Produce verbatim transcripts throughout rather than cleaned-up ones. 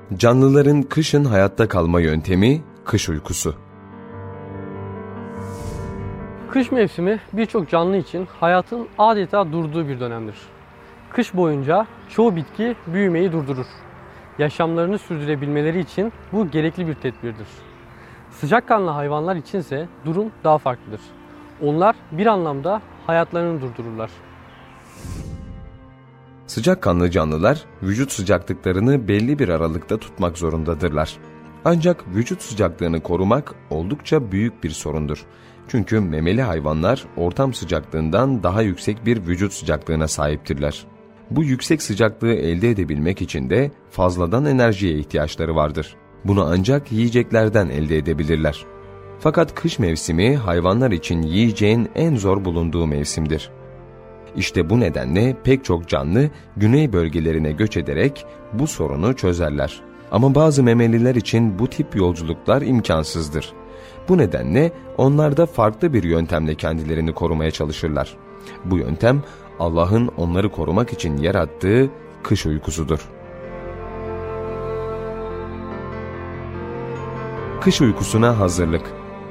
Canlıların kışın hayatta kalma yöntemi kış uykusu. Kış mevsimi birçok canlı için hayatın adeta durduğu bir dönemdir. Kış boyunca çoğu bitki büyümeyi durdurur. Yaşamlarını sürdürebilmeleri için bu gerekli bir tedbirdir. Sıcakkanlı hayvanlar içinse durum daha farklıdır. Onlar bir anlamda hayatlarını durdururlar. Sıcakkanlı canlılar vücut sıcaklıklarını belli bir aralıkta tutmak zorundadırlar. Ancak vücut sıcaklığını korumak oldukça büyük bir sorundur. Çünkü memeli hayvanlar ortam sıcaklığından daha yüksek bir vücut sıcaklığına sahiptirler. Bu yüksek sıcaklığı elde edebilmek için de fazladan enerjiye ihtiyaçları vardır. Bunu ancak yiyeceklerden elde edebilirler. Fakat kış mevsimi hayvanlar için yiyeceğin en zor bulunduğu mevsimdir. İşte bu nedenle pek çok canlı güney bölgelerine göç ederek bu sorunu çözerler. Ama bazı memeliler için bu tip yolculuklar imkansızdır. Bu nedenle onlar da farklı bir yöntemle kendilerini korumaya çalışırlar. Bu yöntem Allah'ın onları korumak için yarattığı kış uykusudur. Kış uykusuna hazırlık.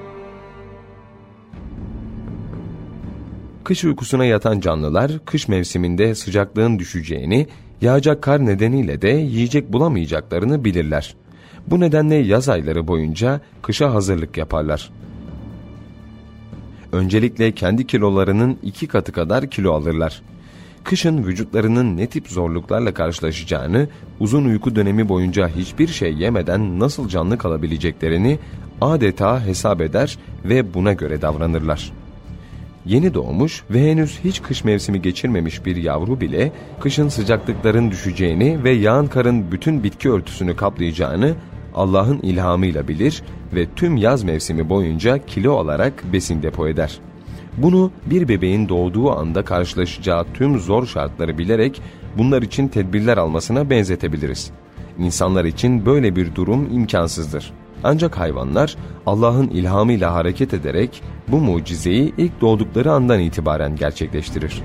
Kış uykusuna yatan canlılar kış mevsiminde sıcaklığın düşeceğini, yağacak kar nedeniyle de yiyecek bulamayacaklarını bilirler. Bu nedenle yaz ayları boyunca kışa hazırlık yaparlar. Öncelikle kendi kilolarının iki katı kadar kilo alırlar. Kışın vücutlarının ne tip zorluklarla karşılaşacağını, uzun uyku dönemi boyunca hiçbir şey yemeden nasıl canlı kalabileceklerini adeta hesap eder ve buna göre davranırlar. Yeni doğmuş ve henüz hiç kış mevsimi geçirmemiş bir yavru bile kışın sıcaklıkların düşeceğini ve yağan karın bütün bitki örtüsünü kaplayacağını Allah'ın ilhamıyla bilir ve tüm yaz mevsimi boyunca kilo alarak besin depo eder. Bunu bir bebeğin doğduğu anda karşılaşacağı tüm zor şartları bilerek bunlar için tedbirler almasına benzetebiliriz. İnsanlar için böyle bir durum imkansızdır. Ancak hayvanlar Allah'ın ilhamıyla hareket ederek bu mucizeyi ilk doğdukları andan itibaren gerçekleştirir.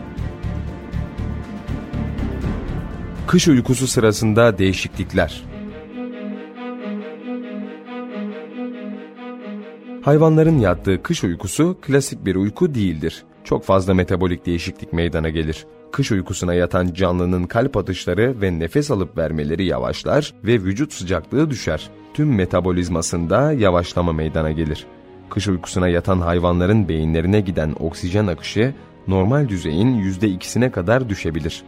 Kış uykusu sırasında değişiklikler. Hayvanların yattığı kış uykusu klasik bir uyku değildir. Çok fazla metabolik değişiklik meydana gelir. Kış uykusuna yatan canlının kalp atışları ve nefes alıp vermeleri yavaşlar ve vücut sıcaklığı düşer. Tüm metabolizmasında yavaşlama meydana gelir. Kış uykusuna yatan hayvanların beyinlerine giden oksijen akışı normal düzeyin yüzde ikisine kadar düşebilir.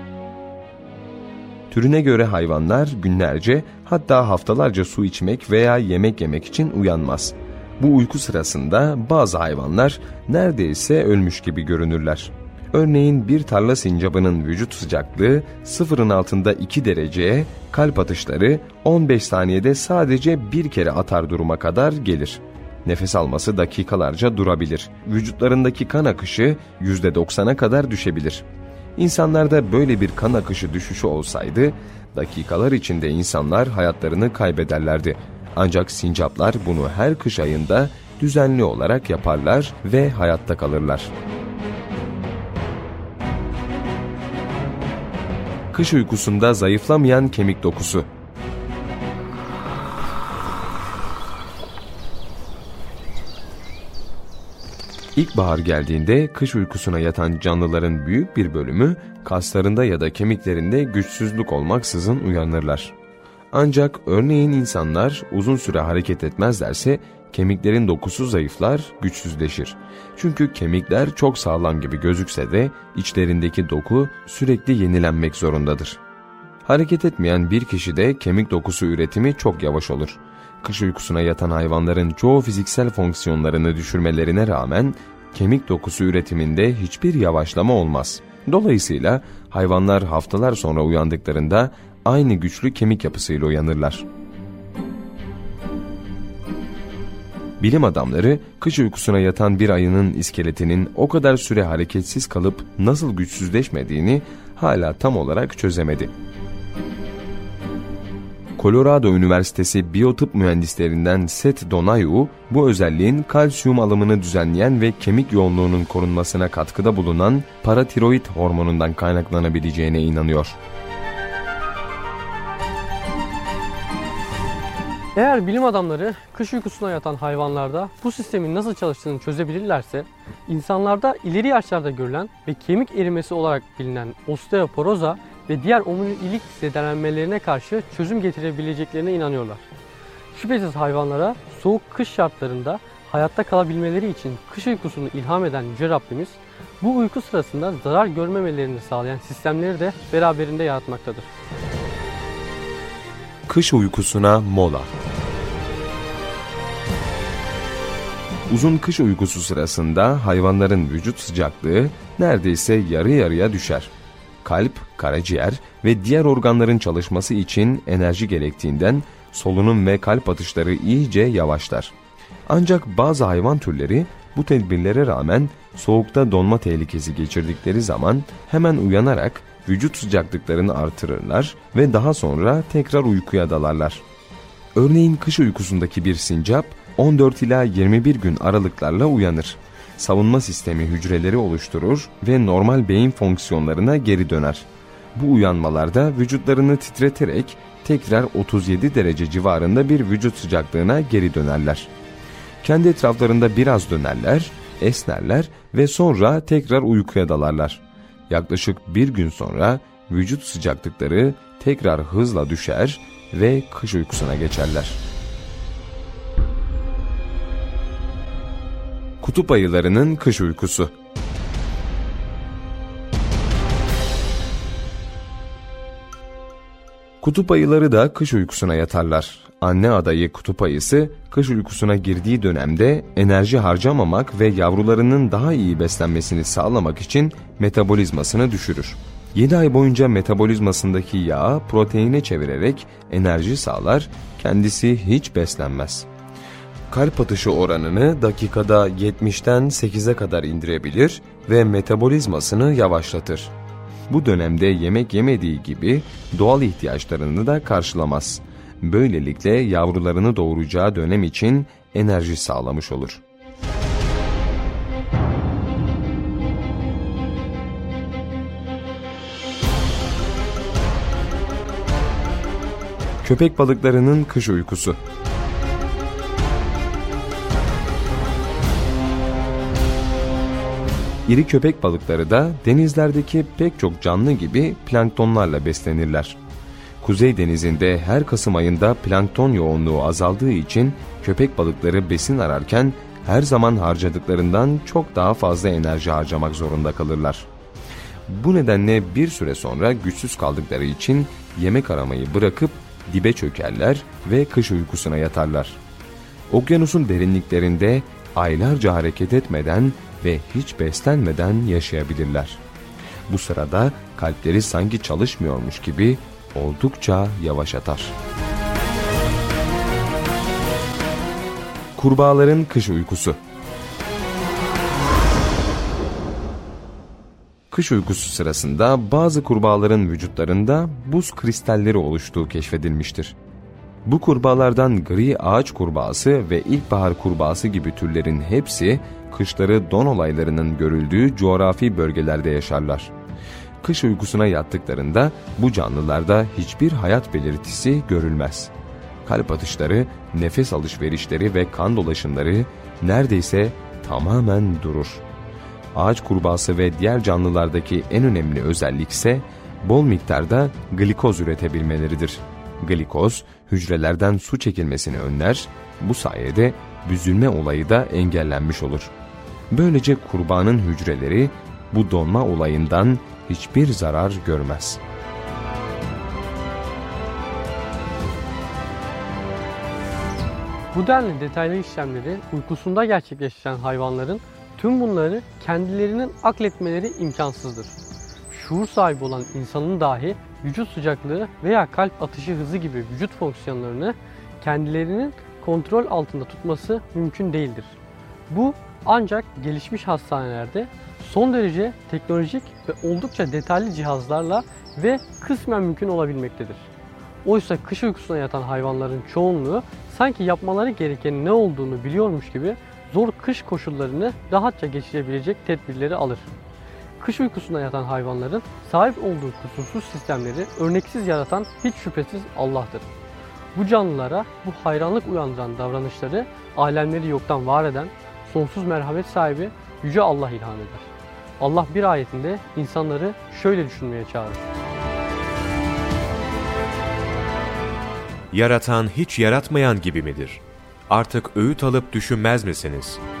Türüne göre hayvanlar günlerce hatta haftalarca su içmek veya yemek yemek için uyanmaz. Bu uyku sırasında bazı hayvanlar neredeyse ölmüş gibi görünürler. Örneğin bir tarla sincabının vücut sıcaklığı sıfırın altında iki dereceye, kalp atışları on beş saniyede sadece bir kere atar duruma kadar gelir. Nefes alması dakikalarca durabilir. Vücutlarındaki kan akışı yüzde doksana kadar düşebilir. İnsanlarda böyle bir kan akışı düşüşü olsaydı, dakikalar içinde insanlar hayatlarını kaybederlerdi. Ancak sincaplar bunu her kış ayında düzenli olarak yaparlar ve hayatta kalırlar. Kış uykusunda zayıflamayan kemik dokusu. İlkbahar geldiğinde kış uykusuna yatan canlıların büyük bir bölümü kaslarında ya da kemiklerinde güçsüzlük olmaksızın uyanırlar. Ancak örneğin insanlar uzun süre hareket etmezlerse kemiklerin dokusu zayıflar, güçsüzleşir. Çünkü kemikler çok sağlam gibi gözükse de içlerindeki doku sürekli yenilenmek zorundadır. Hareket etmeyen bir kişide kemik dokusu üretimi çok yavaş olur. Kış uykusuna yatan hayvanların çoğu fiziksel fonksiyonlarını düşürmelerine rağmen kemik dokusu üretiminde hiçbir yavaşlama olmaz. Dolayısıyla hayvanlar haftalar sonra uyandıklarında aynı güçlü kemik yapısıyla uyanırlar. Bilim adamları kış uykusuna yatan bir ayının iskeletinin o kadar süre hareketsiz kalıp nasıl güçsüzleşmediğini hala tam olarak çözemedi. Colorado Üniversitesi Biyotıp mühendislerinden Seth Donayu, bu özelliğin kalsiyum alımını düzenleyen ve kemik yoğunluğunun korunmasına katkıda bulunan paratiroid hormonundan kaynaklanabileceğine inanıyor. Eğer bilim adamları kış uykusuna yatan hayvanlarda bu sistemin nasıl çalıştığını çözebilirlerse, insanlarda ileri yaşlarda görülen ve kemik erimesi olarak bilinen osteoporoza ve diğer omurilik zedelenmelerine karşı çözüm getirebileceklerine inanıyorlar. Şüphesiz hayvanlara soğuk kış şartlarında hayatta kalabilmeleri için kış uykusunu ilham eden Yüce Rabbimiz, bu uyku sırasında zarar görmemelerini sağlayan sistemleri de beraberinde yaratmaktadır. Kış uykusuna mola. Uzun kış uykusu sırasında hayvanların vücut sıcaklığı neredeyse yarı yarıya düşer. Kalp, karaciğer ve diğer organların çalışması için enerji gerektiğinden solunum ve kalp atışları iyice yavaşlar. Ancak bazı hayvan türleri bu tedbirlere rağmen soğukta donma tehlikesi geçirdikleri zaman hemen uyanarak vücut sıcaklıklarını artırırlar ve daha sonra tekrar uykuya dalarlar. Örneğin kış uykusundaki bir sincap on dört ila yirmi bir gün aralıklarla uyanır. Savunma sistemi hücreleri oluşturur ve normal beyin fonksiyonlarına geri döner. Bu uyanmalarda vücutlarını titreterek tekrar otuz yedi derece civarında bir vücut sıcaklığına geri dönerler. Kendi etraflarında biraz dönerler, esnerler ve sonra tekrar uykuya dalarlar. Yaklaşık bir gün sonra vücut sıcaklıkları tekrar hızla düşer ve kış uykusuna geçerler. Kutup ayılarının kış uykusu. Kutup ayıları da kış uykusuna yatarlar. Anne adayı kutup ayısı kış uykusuna girdiği dönemde enerji harcamamak ve yavrularının daha iyi beslenmesini sağlamak için metabolizmasını düşürür. yedi ay boyunca metabolizmasındaki yağı proteine çevirerek enerji sağlar, kendisi hiç beslenmez. Kalp atışı oranını dakikada yetmişten sekize kadar indirebilir ve metabolizmasını yavaşlatır. Bu dönemde yemek yemediği gibi doğal ihtiyaçlarını da karşılamaz. Böylelikle yavrularını doğuracağı dönem için enerji sağlamış olur. Köpek balıklarının kış uykusu. İri köpek balıkları da denizlerdeki pek çok canlı gibi planktonlarla beslenirler. Kuzey Denizi'nde her Kasım ayında plankton yoğunluğu azaldığı için köpek balıkları besin ararken her zaman harcadıklarından çok daha fazla enerji harcamak zorunda kalırlar. Bu nedenle bir süre sonra güçsüz kaldıkları için yemek aramayı bırakıp dibe çökerler ve kış uykusuna yatarlar. Okyanusun derinliklerinde aylarca hareket etmeden ve hiç beslenmeden yaşayabilirler. Bu sırada kalpleri sanki çalışmıyormuş gibi oldukça yavaş atar. Kurbağaların kış uykusu. Kış uykusu sırasında bazı kurbağaların vücutlarında buz kristalleri oluştuğu keşfedilmiştir. Bu kurbağalardan gri ağaç kurbağası ve ilkbahar kurbağası gibi türlerin hepsi kışları don olaylarının görüldüğü coğrafi bölgelerde yaşarlar. Kış uykusuna yattıklarında bu canlılarda hiçbir hayat belirtisi görülmez. Kalp atışları, nefes alışverişleri ve kan dolaşımları neredeyse tamamen durur. Ağaç kurbağası ve diğer canlılardaki en önemli özellik ise bol miktarda glikoz üretebilmeleridir. Glikoz, hücrelerden su çekilmesini önler, bu sayede büzülme olayı da engellenmiş olur. Böylece kurbağanın hücreleri bu donma olayından hiçbir zarar görmez. Bu denli detaylı işlemleri uykusunda gerçekleşen hayvanların tüm bunları kendilerinin akletmeleri imkansızdır. Şuur sahibi olan insanın dahi vücut sıcaklığı veya kalp atışı hızı gibi vücut fonksiyonlarını kendilerinin kontrol altında tutması mümkün değildir. Bu ancak gelişmiş hastanelerde son derece teknolojik ve oldukça detaylı cihazlarla ve kısmen mümkün olabilmektedir. Oysa kış uykusuna yatan hayvanların çoğunluğu sanki yapmaları gereken ne olduğunu biliyormuş gibi zor kış koşullarını rahatça geçirebilecek tedbirleri alır. Kış uykusuna yatan hayvanların sahip olduğu kusursuz sistemleri örneksiz yaratan hiç şüphesiz Allah'tır. Bu canlılara bu hayranlık uyandıran davranışları alemleri yoktan var eden sonsuz merhamet sahibi Yüce Allah ilham eder. Allah bir ayetinde insanları şöyle düşünmeye çağırır. Yaratan hiç yaratmayan gibi midir? Artık öğüt alıp düşünmez misiniz?